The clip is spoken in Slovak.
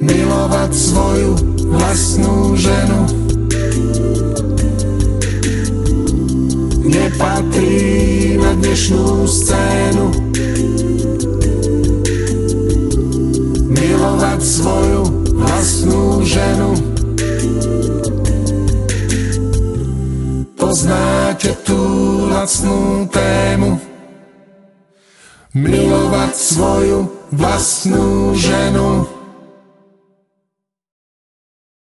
milovať svoju vlastnú ženu. Nepatrí na dnešnú scénu milovať svoju vlastnú ženu. Poznáte tú lacnú tému milovať svoju vlastnú ženu.